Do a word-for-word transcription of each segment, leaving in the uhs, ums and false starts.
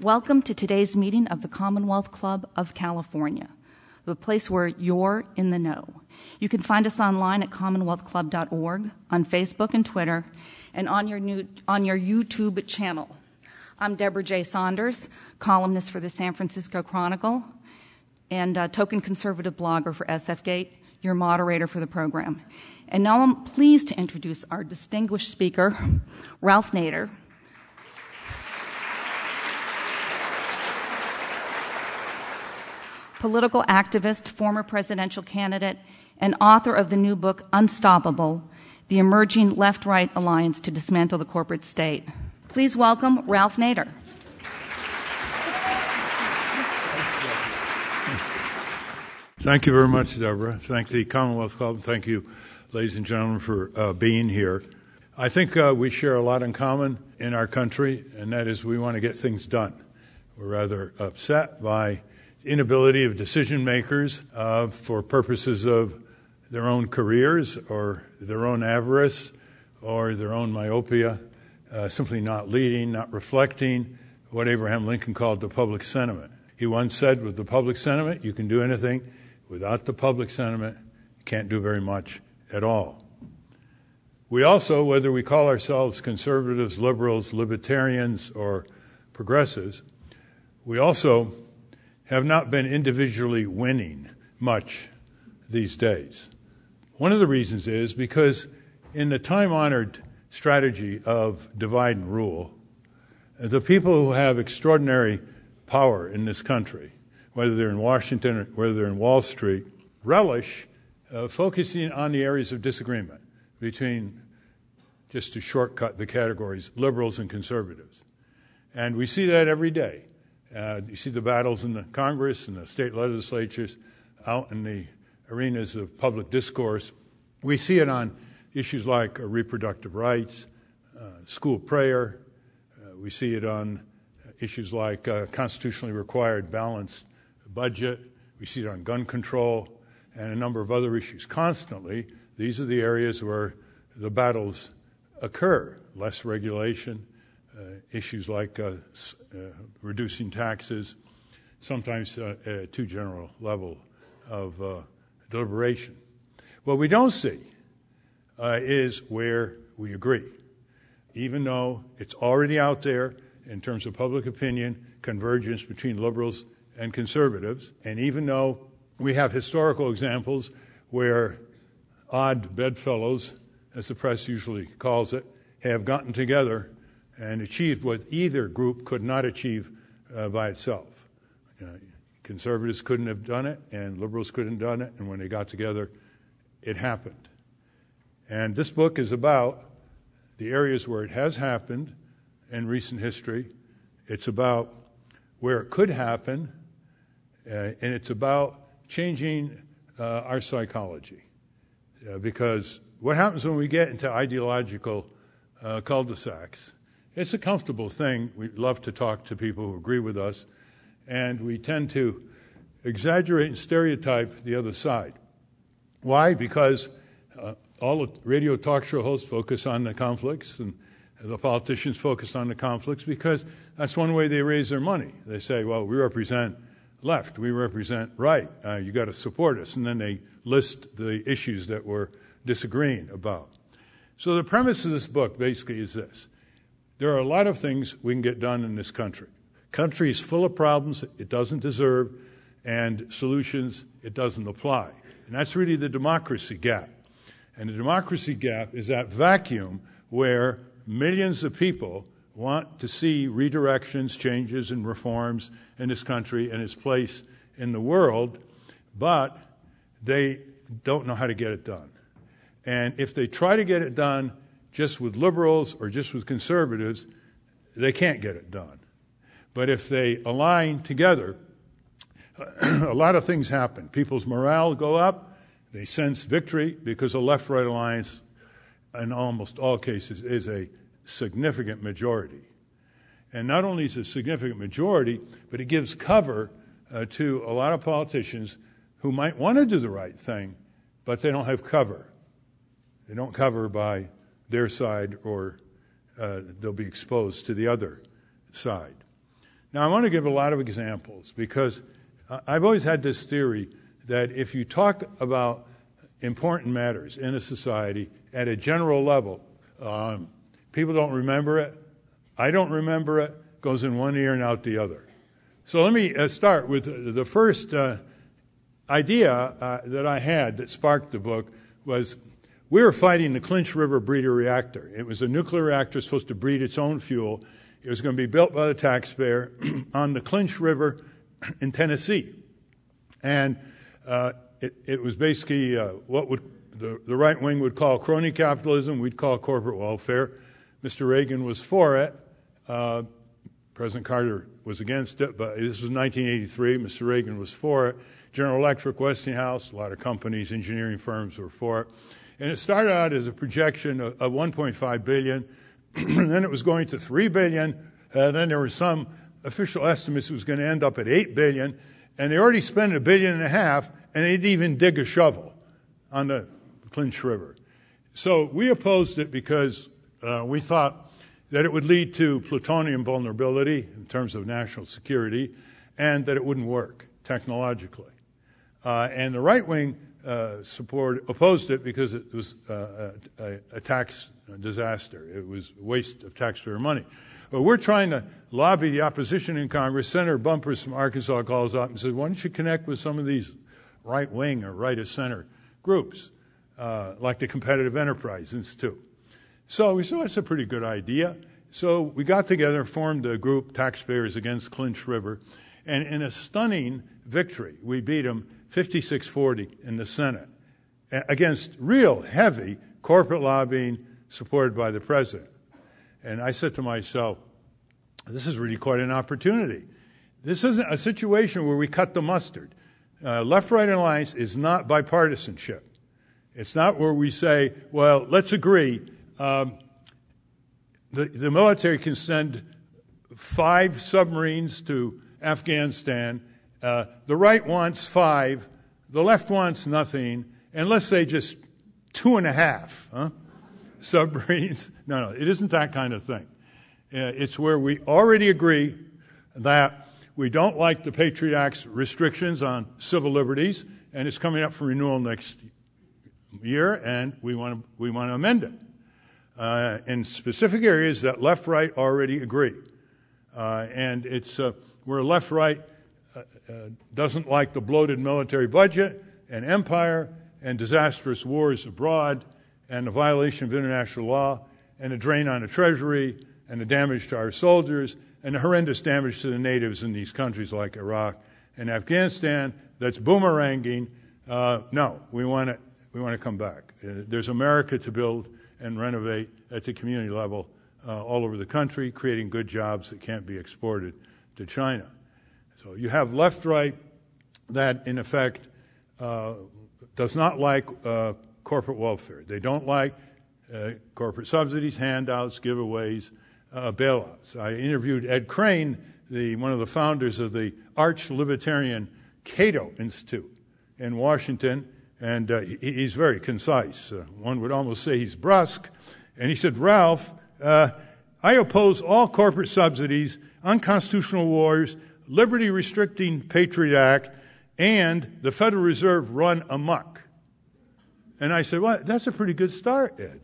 Welcome to today's meeting of the Commonwealth Club of California, the place where you're in the know. You can find us online at commonwealth club dot org, on Facebook and Twitter, and on your new, on your YouTube channel. I'm Deborah J. Saunders, columnist for the San Francisco Chronicle and a token conservative blogger for S F Gate, your moderator for the program. And now I'm pleased to introduce our distinguished speaker, Ralph Nader. Political activist, former presidential candidate, and author of the new book, Unstoppable, The Emerging Left-Right Alliance to Dismantle the Corporate State. Please welcome Ralph Nader. Thank you very much, Deborah. Thank the Commonwealth Club. Thank you, ladies and gentlemen, for uh, being here. I think uh, we share a lot in common in our country, and that is we want to get things done. We're rather upset by inability of decision makers uh, for purposes of their own careers or their own avarice or their own myopia, uh, simply not leading, not reflecting what Abraham Lincoln called the public sentiment. He once said, with the public sentiment, you can do anything. Without the public sentiment, you can't do very much at all. We also, whether we call ourselves conservatives, liberals, libertarians, or progressives, we also have not been individually winning much these days. One of the reasons is because in the time-honored strategy of divide and rule, the people who have extraordinary power in this country, whether they're in Washington or whether they're in Wall Street, relish uh, focusing on the areas of disagreement between, just to shortcut the categories, liberals and conservatives. And we see that every day. Uh, you see the battles in the Congress and the state legislatures out in the arenas of public discourse. We see it on issues like uh, reproductive rights, uh, school prayer. Uh, we see it on issues like uh, constitutionally required balanced budget. We see it on gun control and a number of other issues. Constantly, these are the areas where the battles occur. Less regulation, Uh, issues like uh, uh, reducing taxes, sometimes uh, at a too general level of uh, deliberation. What we don't see uh, is where we agree, even though it's already out there in terms of public opinion, convergence between liberals and conservatives, and even though we have historical examples where odd bedfellows, as the press usually calls it, have gotten together and achieved what either group could not achieve uh, by itself. Uh, conservatives couldn't have done it, and liberals couldn't have done it, and when they got together, it happened. And this book is about the areas where it has happened in recent history. It's about where it could happen, uh, and it's about changing uh, our psychology. Uh, because what happens when we get into ideological uh, cul-de-sacs? It's a comfortable thing. We love to talk to people who agree with us, and we tend to exaggerate and stereotype the other side. Why? Because uh, all the radio talk show hosts focus on the conflicts, and the politicians focus on the conflicts, because that's one way they raise their money. They say, well, we represent left, we represent right, uh, you got to support us, and then they list the issues that we're disagreeing about. So the premise of this book basically is this. There are a lot of things we can get done in this country. Country is full of problems it doesn't deserve, and solutions it doesn't apply. And that's really the democracy gap. And the democracy gap is that vacuum where millions of people want to see redirections, changes, and reforms in this country and its place in the world, but they don't know how to get it done. And if they try to get it done just with liberals or just with conservatives, they can't get it done. But if they align together, a lot of things happen. People's morale go up. They sense victory because a left-right alliance, in almost all cases, is a significant majority. And not only is it a significant majority, but it gives cover uh, to a lot of politicians who might want to do the right thing, but they don't have cover. They don't cover by their side, or uh, they'll be exposed to the other side. Now, I want to give a lot of examples because I've always had this theory that if you talk about important matters in a society at a general level, um, people don't remember it. I don't remember it. Goes in one ear and out the other. So let me uh, start with the first uh, idea uh, that I had that sparked the book was we were fighting the Clinch River breeder reactor. It was a nuclear reactor supposed to breed its own fuel. It was going to be built by the taxpayer on the Clinch River in Tennessee. And uh, it, it was basically uh, what would the, the right wing would call crony capitalism. We'd call corporate welfare. Mister Reagan was for it. Uh, President Carter was against it, but this was nineteen eighty-three. Mister Reagan was for it. General Electric, Westinghouse, a lot of companies, engineering firms were for it. And it started out as a projection of, of one point five billion dollars, and then it was going to three billion dollars, and then there were some official estimates it was going to end up at eight billion dollars, and they already spent a billion and a half, and they didn't even dig a shovel on the Clinch River. So we opposed it because uh, we thought that it would lead to plutonium vulnerability in terms of national security, and that it wouldn't work technologically. Uh, and the right wing uh, support opposed it because it was uh, a, a tax disaster. It was a waste of taxpayer money. But we're trying to lobby the opposition in Congress. Senator Bumpers from Arkansas calls up and says, why don't you connect with some of these right wing or right of center groups, uh, like the Competitive Enterprise Institute? So we said, well, that's a pretty good idea. So we got together and formed a group, Taxpayers Against Clinch River. And in a stunning victory, we beat them fifty-six forty in the Senate against real heavy corporate lobbying supported by the president. And I said to myself, this is really quite an opportunity. This isn't a situation where we cut the mustard. Uh, Left-Right Alliance is not bipartisanship. It's not where we say, well, let's agree. Um, the, the military can send five submarines to Afghanistan. Uh, the right wants five. The left wants nothing. And let's say just two and a half huh? submarines. No, no, it isn't that kind of thing. Uh, it's where we already agree that we don't like the Patriot Act's restrictions on civil liberties, and it's coming up for renewal next year, and we want to we want to amend it uh, in specific areas that left-right already agree. Uh, and it's uh, where left-right uh, uh, doesn't like the bloated military budget and empire and disastrous wars abroad and the violation of international law and the drain on the treasury and the damage to our soldiers and the horrendous damage to the natives in these countries like Iraq and Afghanistan that's boomeranging. Uh, no, we want to we want to come back. Uh, there's America to build and renovate at the community level uh, all over the country, creating good jobs that can't be exported to China. So you have left-right that, in effect, uh, does not like uh, corporate welfare. They don't like uh, corporate subsidies, handouts, giveaways, uh, bailouts. I interviewed Ed Crane, the, one of the founders of the arch-libertarian Cato Institute in Washington, and uh, he, he's very concise. Uh, one would almost say he's brusque. And he said, Ralph, uh, I oppose all corporate subsidies, unconstitutional wars, liberty-restricting Patriot Act, and the Federal Reserve run amok. And I said, well, that's a pretty good start, Ed.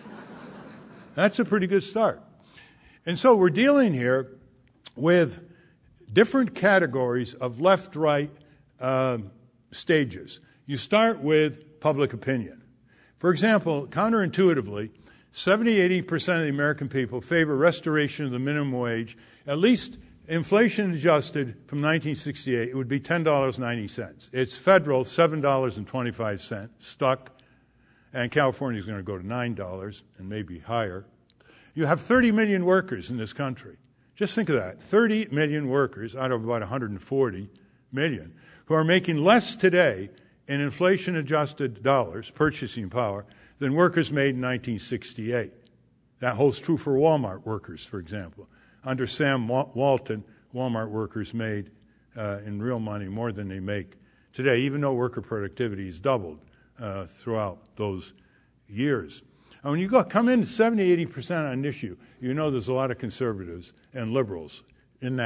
That's a pretty good start. And so we're dealing here with different categories of left-right uh, stages. You start with public opinion. For example, counterintuitively, seventy, eighty percent of the American people favor restoration of the minimum wage, at least inflation adjusted from nineteen sixty-eight, it would be ten dollars and ninety cents. It's federal, seven dollars and twenty-five cents, stuck, and California is going to go to nine dollars and maybe higher. You have thirty million workers in this country. Just think of that, thirty million workers out of about one hundred forty million who are making less today in inflation-adjusted dollars, purchasing power, than workers made in nineteen sixty-eight. That holds true for Walmart workers, for example. Under Sam Walton, Walmart workers made uh, in real money more than they make today, even though worker productivity has doubled uh, throughout those years. And when you go, come in seventy, eighty percent on an issue, you know there's a lot of conservatives and liberals in that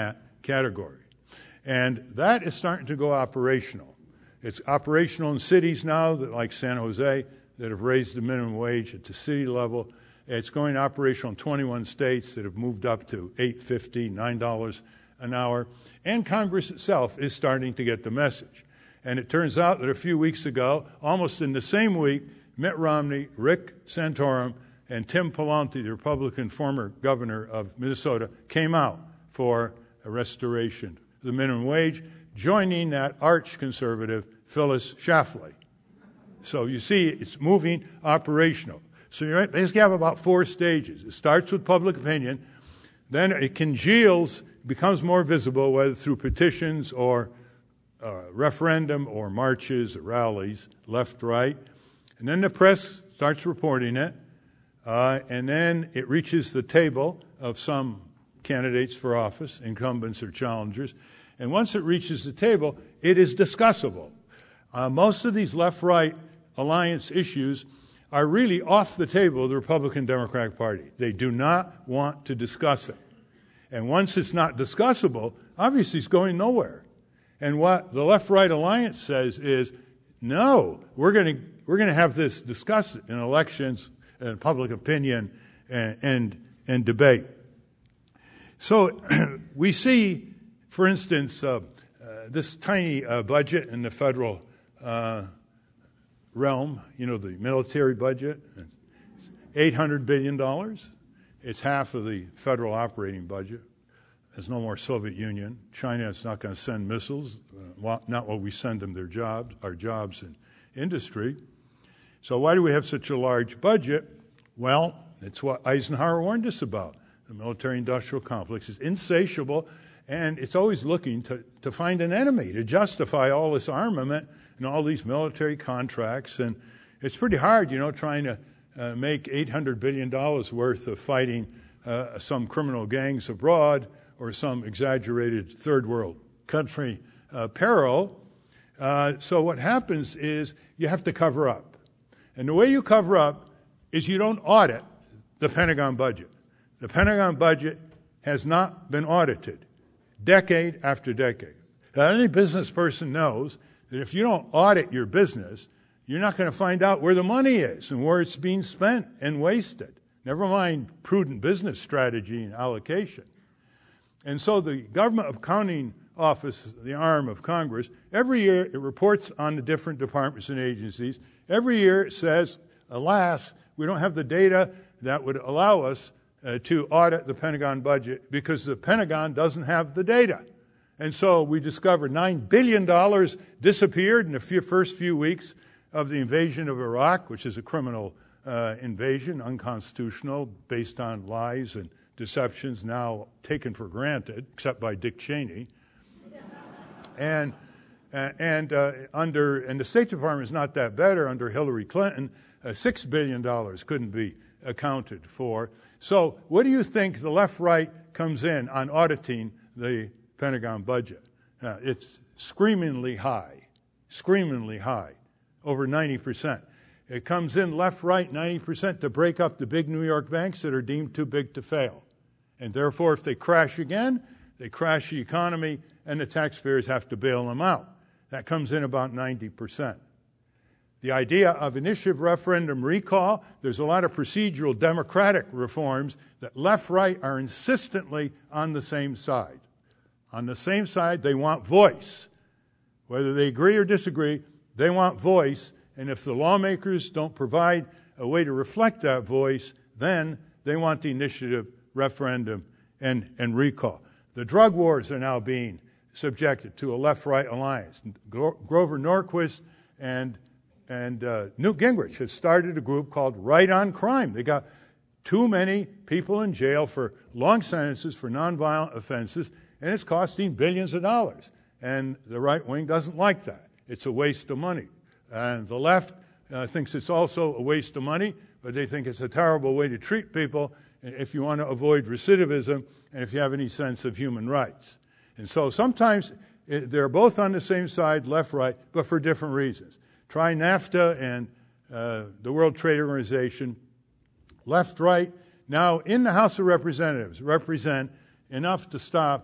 category. And that is starting to go operational. It's operational in cities now, that, like San Jose, that have raised the minimum wage at the city level. It's going operational in twenty-one states that have moved up to eight fifty, nine dollars an hour. And Congress itself is starting to get the message. And it turns out that a few weeks ago, almost in the same week, Mitt Romney, Rick Santorum, and Tim Pawlenty, the Republican former governor of Minnesota, came out for a restoration of the minimum wage, joining that arch-conservative Phyllis Schlafly. So you see, it's moving operational. So you basically have about four stages. It starts with public opinion, then it congeals, becomes more visible, whether through petitions or uh, referendum or marches or rallies, left, right. And then the press starts reporting it, uh, and then it reaches the table of some candidates for office, incumbents or challengers. And once it reaches the table, it is discussable. Uh, most of these left-right alliance issues are really off the table of the Republican Democratic Party. They do not want to discuss it. And once it's not discussable, obviously it's going nowhere. And what the left-right alliance says is, no, we're going to we're going to have this discussed in elections and public opinion and and, and debate. So we see, for instance, uh, uh, this tiny uh, budget in the federal uh, realm, you know, the military budget, eight hundred billion dollars. It's half of the federal operating budget. There's no more Soviet Union. China is not going to send missiles, uh, not while we send them their jobs, our jobs in industry. So why do we have such a large budget? Well, it's what Eisenhower warned us about. The military-industrial complex is insatiable, and it's always looking to, to find an enemy, to justify all this armament and all these military contracts. And it's pretty hard, you know, trying to uh, make eight hundred billion dollars worth of fighting uh, some criminal gangs abroad or some exaggerated third world country uh, peril. Uh, so what happens is you have to cover up. And the way you cover up is you don't audit the Pentagon budget. The Pentagon budget has not been audited decade after decade. Now, any business person knows that if you don't audit your business, you're not going to find out where the money is and where it's being spent and wasted. Never mind prudent business strategy and allocation. And so the Government Accounting Office, the arm of Congress, every year it reports on the different departments and agencies. Every year it says, alas, we don't have the data that would allow us uh, to audit the Pentagon budget because the Pentagon doesn't have the data. And so we discovered nine billion dollars disappeared in the few, first few weeks of the invasion of Iraq, which is a criminal uh, invasion, unconstitutional, based on lies and deceptions now taken for granted, except by Dick Cheney. and uh, and uh, under and the State Department is not that better. Under Hillary Clinton, uh, six billion dollars couldn't be accounted for. So what do you think the left-right comes in on auditing the Pentagon budget? Uh, it's screamingly high, screamingly high, over ninety percent. It comes in left-right ninety percent to break up the big New York banks that are deemed too big to fail. And therefore, if they crash again, they crash the economy and the taxpayers have to bail them out. That comes in about ninety percent. The idea of initiative referendum recall, there's a lot of procedural democratic reforms that left-right are insistently on the same side. On the same side, they want voice. Whether they agree or disagree, they want voice. And if the lawmakers don't provide a way to reflect that voice, then they want the initiative referendum and, and recall. The drug wars are now being subjected to a left-right alliance. Gro- Grover Norquist and, and uh, Newt Gingrich have started a group called Right on Crime. They got too many people in jail for long sentences for nonviolent offenses, and it's costing billions of dollars. And the right wing doesn't like that. It's a waste of money. And the left uh, thinks it's also a waste of money, but they think it's a terrible way to treat people if you want to avoid recidivism and if you have any sense of human rights. And so sometimes it, they're both on the same side, left, right, but for different reasons. Try NAFTA and uh, the World Trade Organization, left, right, now in the House of Representatives represent enough to stop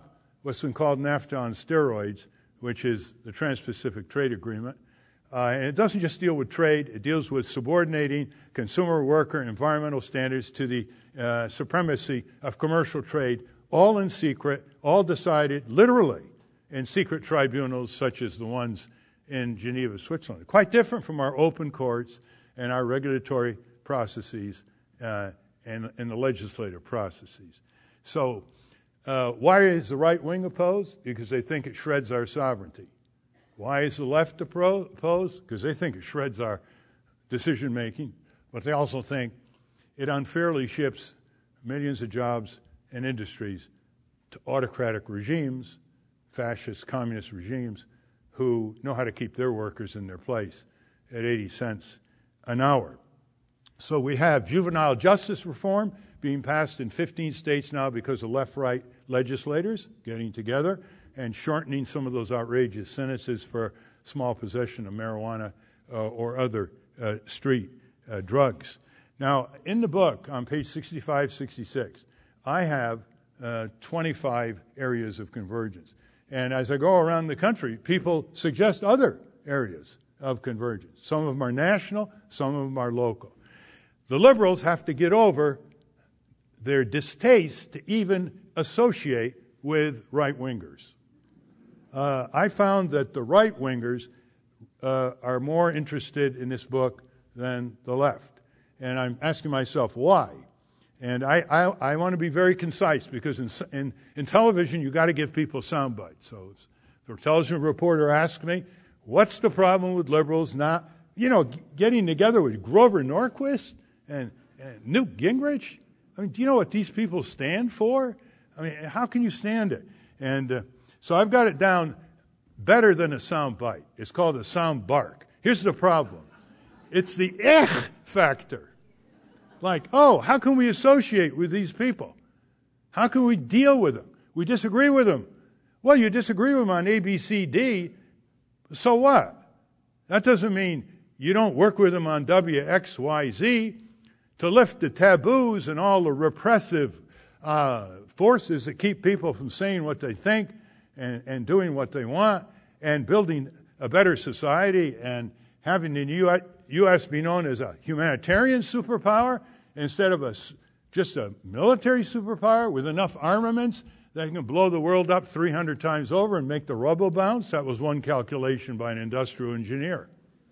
what's been called NAFTA on steroids, which is the Trans-Pacific Trade Agreement. Uh, and it doesn't just deal with trade, it deals with subordinating consumer, worker, environmental standards to the uh, supremacy of commercial trade, all in secret, all decided literally in secret tribunals such as the ones in Geneva, Switzerland. Quite different from our open courts and our regulatory processes uh, and, and the legislative processes. So uh, why is the right wing opposed? Because they think it shreds our sovereignty. Why is the left opposed? Because they think it shreds our decision-making, but they also think it unfairly ships millions of jobs and industries to autocratic regimes, fascist, communist regimes, who know how to keep their workers in their place at eighty cents an hour. So we have juvenile justice reform being passed in fifteen states now because of left-right legislators getting together and shortening some of those outrageous sentences for small possession of marijuana uh, or other uh, street uh, drugs. Now, in the book, on page sixty-five, sixty-six, I have uh, twenty-five areas of convergence. And as I go around the country, people suggest other areas of convergence. Some of them are national, some of them are local. The liberals have to get over their distaste to even associate with right-wingers. Uh, I found that the right-wingers uh, are more interested in this book than the left. And I'm asking myself, why? And I, I, I want to be very concise, because in, in, in television, you've got to give people sound bites. So if a television reporter asks me, what's the problem with liberals not, you know, g- getting together with Grover Norquist and, and Newt Gingrich? I mean, do you know what these people stand for? I mean, how can you stand it? And uh, so I've got it down better than a sound bite. It's called a sound bark. Here's the problem. It's the eh factor. Like, oh, how can we associate with these people? How can we deal with them? We disagree with them. Well, you disagree with them on A, B, C, D, so what? That doesn't mean you don't work with them on W, X, Y, Z to lift the taboos and all the repressive uh, forces that keep people from saying what they think and, and doing what they want and building a better society and having the U S be known as a humanitarian superpower instead of a, just a military superpower with enough armaments that can blow the world up three hundred times over and make the rubble bounce. That was one calculation by an industrial engineer.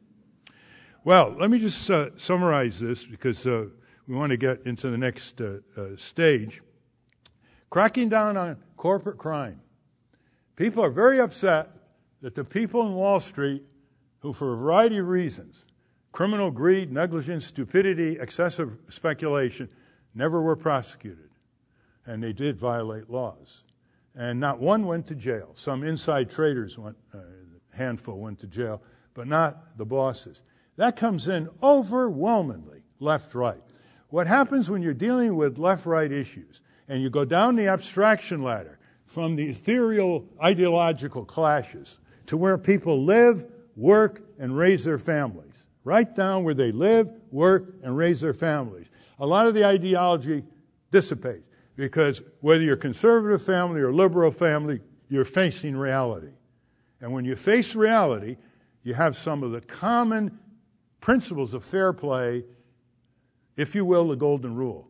Well, let me just uh, summarize this because uh, we want to get into the next uh, uh, stage. Cracking down on corporate crime. People are very upset that the people in Wall Street who, for a variety of reasons, criminal greed, negligence, stupidity, excessive speculation, never were prosecuted. And they did violate laws. And not one went to jail. Some inside traders, went, uh, a handful went to jail, but not the bosses. That comes in overwhelmingly left-right. What happens when you're dealing with left-right issues and you go down the abstraction ladder from the ethereal ideological clashes to where people live, work, and raise their families, right down where they live, work, and raise their families, a lot of the ideology dissipates because whether you're conservative family or liberal family, you're facing reality. And when you face reality, you have some of the common principles of fair play, if you will, the golden rule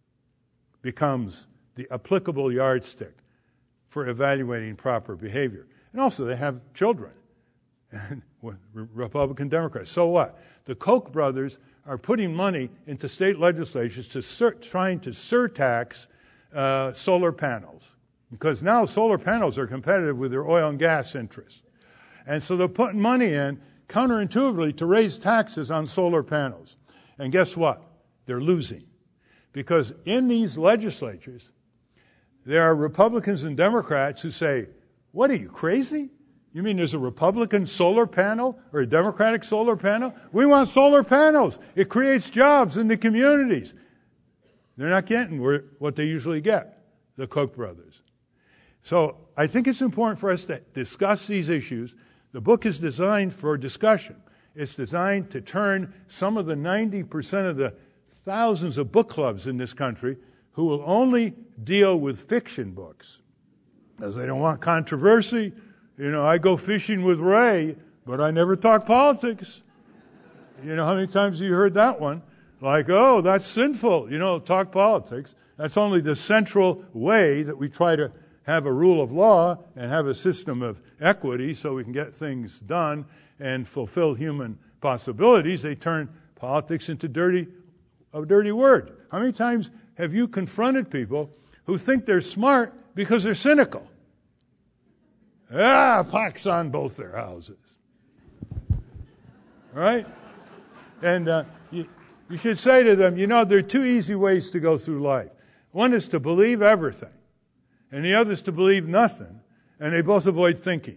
becomes the applicable yardstick for evaluating proper behavior. And also they have children, and Republican Democrats. So what? The Koch brothers are putting money into state legislatures to sur- trying to surtax uh, solar panels, because now solar panels are competitive with their oil and gas interests. And so they're putting money in counterintuitively to raise taxes on solar panels. And guess what? They're losing. Because in these legislatures, there are Republicans and Democrats who say, what are you, crazy? You mean there's a Republican solar panel or a Democratic solar panel? We want solar panels. It creates jobs in the communities. They're not getting what they usually get, the Koch brothers. So I think it's important for us to discuss these issues. The book is designed for discussion. It's designed to turn some of the ninety percent of the thousands of book clubs in this country who will only deal with fiction books because they don't want controversy. You know, I go fishing with Ray, but I never talk politics. You know, how many times have you heard that one? Like, oh, that's sinful, you know, talk politics. That's only the central way that we try to have a rule of law and have a system of equity so we can get things done and fulfill human possibilities. They turn politics into dirty, a dirty word. How many times have you confronted people who think they're smart because they're cynical? Ah, pox on both their houses. Right? And uh, you, you should say to them, you know, there are two easy ways to go through life. One is to believe everything, and the other is to believe nothing, and they both avoid thinking.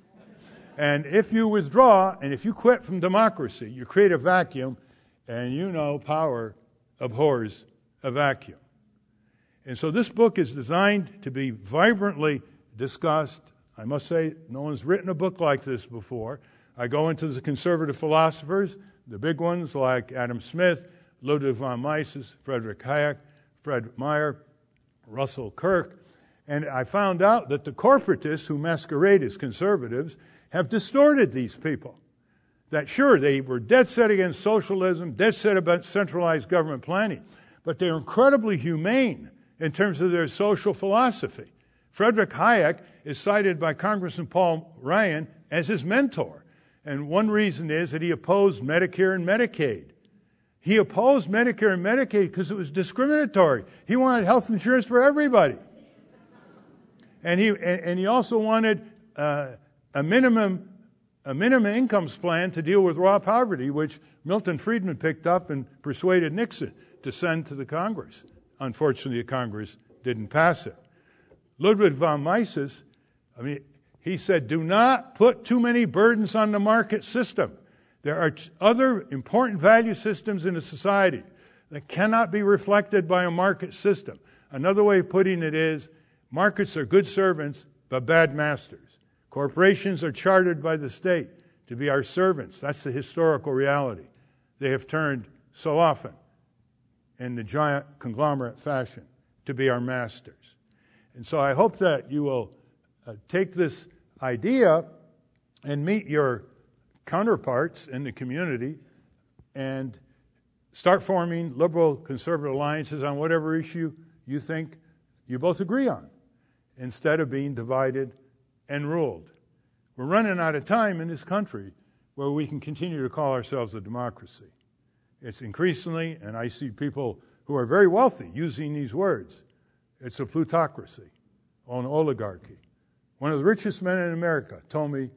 And if you withdraw, and if you quit from democracy, you create a vacuum, and you know power abhors a vacuum. And so this book is designed to be vibrantly discussed. I must say, no one's written a book like this before. I go into the conservative philosophers, the big ones like Adam Smith, Ludwig von Mises, Friedrich Hayek, Fred Meyer, Russell Kirk, and I found out that the corporatists who masquerade as conservatives have distorted these people. That sure, they were dead set against socialism, dead set about centralized government planning, but they're incredibly humane in terms of their social philosophy. Friedrich Hayek is cited by Congressman Paul Ryan as his mentor. And one reason is that he opposed Medicare and Medicaid. He opposed Medicare and Medicaid because it was discriminatory. He wanted health insurance for everybody. And he and, and he also wanted uh, a minimum a minimum incomes plan to deal with raw poverty, which Milton Friedman picked up and persuaded Nixon to send to the Congress. Unfortunately, the Congress didn't pass it. Ludwig von Mises, I mean, he said, do not put too many burdens on the market system. There are other important value systems in a society that cannot be reflected by a market system. Another way of putting it is, markets are good servants, but bad masters. Corporations are chartered by the state to be our servants. That's the historical reality. They have turned so often in the giant conglomerate fashion to be our masters. And so I hope that you will uh, take this idea and meet your counterparts in the community and start forming liberal conservative alliances on whatever issue you think you both agree on, instead of being divided and ruled. We're running out of time in this country where we can continue to call ourselves a democracy. It's increasingly, and I see people who are very wealthy using these words, it's a plutocracy or an oligarchy. One of the richest men in America told me,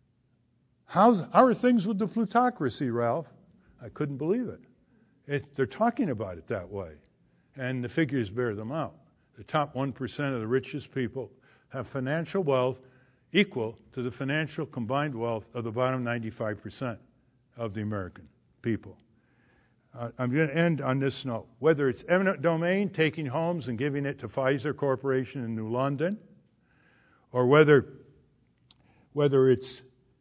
How's, how are things with the plutocracy, Ralph? I couldn't believe it. it. They're talking about it that way, and the figures bear them out. The top one percent of the richest people have financial wealth equal to the financial combined wealth of the bottom ninety-five percent of the American people. Uh, I'm going to end on this note. Whether it's eminent domain, taking homes and giving it to Pfizer Corporation in New London, or whether, whether it's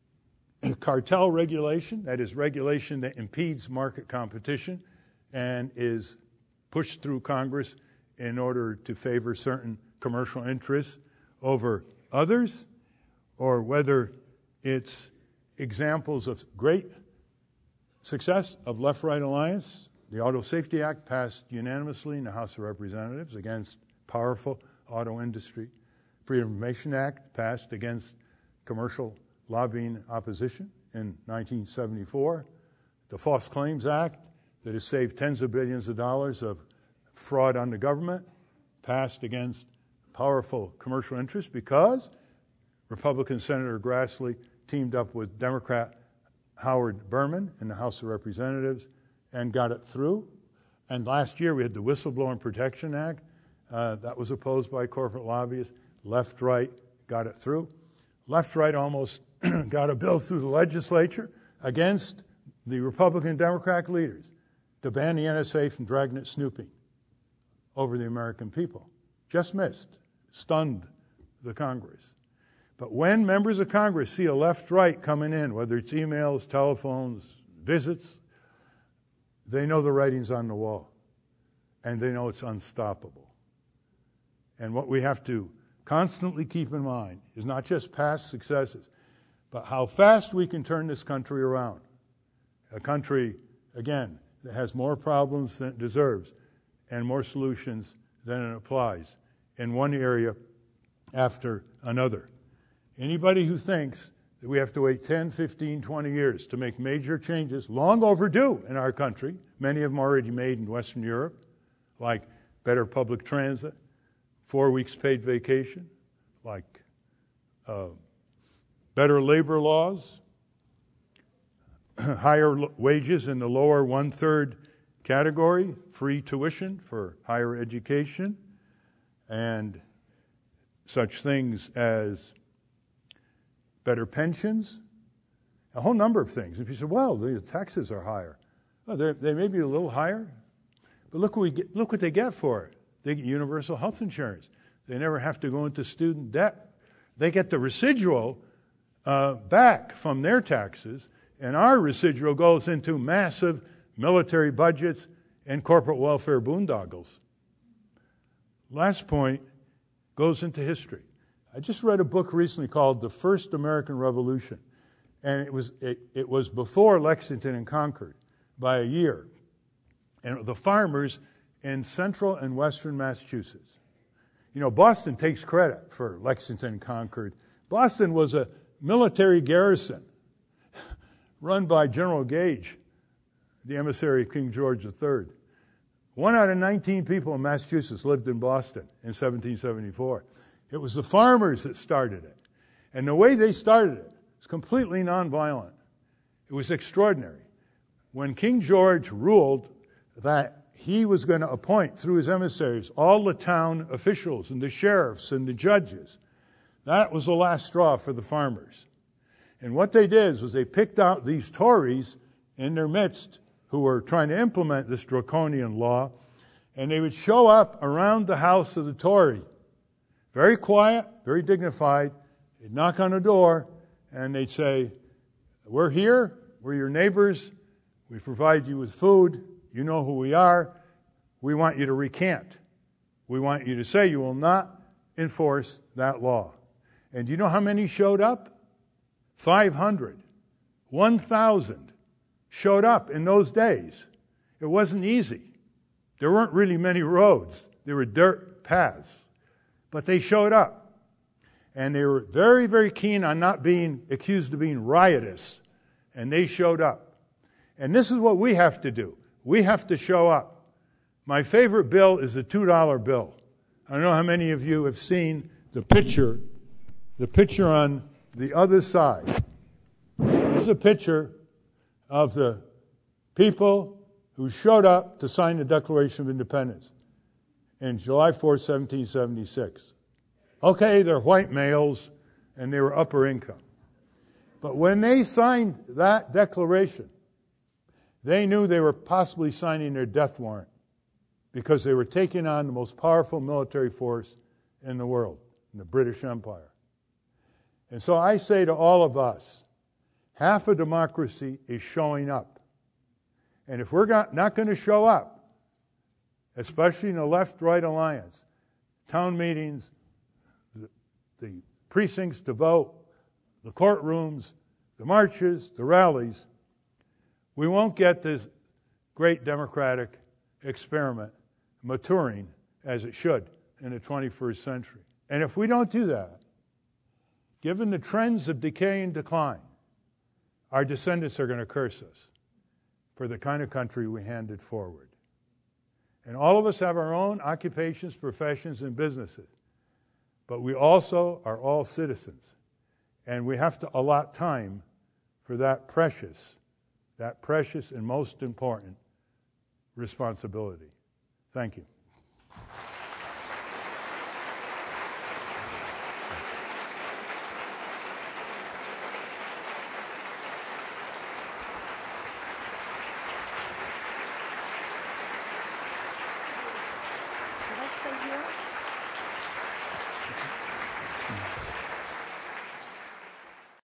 cartel regulation, that is regulation that impedes market competition and is pushed through Congress in order to favor certain commercial interests over others, or whether it's examples of great success of left-right alliance. The Auto Safety Act passed unanimously in the House of Representatives against powerful auto industry. Freedom of Information Act passed against commercial lobbying opposition in nineteen seventy-four. The False Claims Act, that has saved tens of billions of dollars of fraud on the government, passed against powerful commercial interests because Republican Senator Grassley teamed up with Democrat Howard Berman in the House of Representatives and got it through. And last year we had the Whistleblower Protection Act. Uh, that was opposed by corporate lobbyists. Left, right, got it through. Left, right almost got a bill through the legislature against the Republican and Democratic leaders to ban the N S A from dragnet snooping over the American people. Just missed. Stunned the Congress. But when members of Congress see a left-right coming in, whether it's emails, telephones, visits, they know the writing's on the wall. And they know it's unstoppable. And what we have to constantly keep in mind is not just past successes, but how fast we can turn this country around. A country, again, that has more problems than it deserves and more solutions than it applies in one area after another. Anybody who thinks that we have to wait ten, fifteen, twenty years to make major changes, long overdue in our country, many of them already made in Western Europe, like better public transit, four weeks paid vacation, like uh, better labor laws, higher l- wages in the lower one-third category, free tuition for higher education, and such things as better pensions, a whole number of things. If you say, well, the taxes are higher. Well, they may be a little higher, but look what, we get, look what they get for it. They get universal health insurance. They never have to go into student debt. They get the residual uh, back from their taxes, and our residual goes into massive military budgets and corporate welfare boondoggles. Last point goes into history. I just read a book recently called The First American Revolution, and it was it, it was before Lexington and Concord by a year. And the farmers in central and western Massachusetts. You know, Boston takes credit for Lexington and Concord. Boston was a military garrison run by General Gage, the emissary of King George the Third. One out of nineteen people in Massachusetts lived in Boston in seventeen seventy-four. It was the farmers that started it. And the way they started it was completely nonviolent. It was extraordinary. When King George ruled that he was going to appoint through his emissaries all the town officials and the sheriffs and the judges, that was the last straw for the farmers. And what they did was they picked out these Tories in their midst who were trying to implement this draconian law, and they would show up around the house of the Tory, very quiet, very dignified. They'd knock on the door, and they'd say, we're here, we're your neighbors, we provide you with food, you know who we are, we want you to recant. We want you to say you will not enforce that law. And do you know how many showed up? five hundred. one thousand showed up in those days. It wasn't easy. There weren't really many roads. There were dirt paths. But they showed up. And they were very, very keen on not being accused of being riotous. And they showed up. And this is what we have to do. We have to show up. My favorite bill is the two dollar bill. I don't know how many of you have seen the picture, the picture on the other side. This is a picture of the people who showed up to sign the Declaration of Independence in July fourth, seventeen seventy-six. Okay, they're white males and they were upper income. But when they signed that declaration, they knew they were possibly signing their death warrant because they were taking on the most powerful military force in the world, in the British Empire. And so I say to all of us, half of democracy is showing up. And if we're not going to show up, especially in the left-right alliance, town meetings, the, the precincts to vote, the courtrooms, the marches, the rallies, we won't get this great democratic experiment maturing as it should in the twenty-first century. And if we don't do that, given the trends of decay and decline, our descendants are going to curse us for the kind of country we handed forward. And all of us have our own occupations, professions, and businesses. But we also are all citizens. And we have to allot time for that precious, that precious and most important responsibility. Thank you.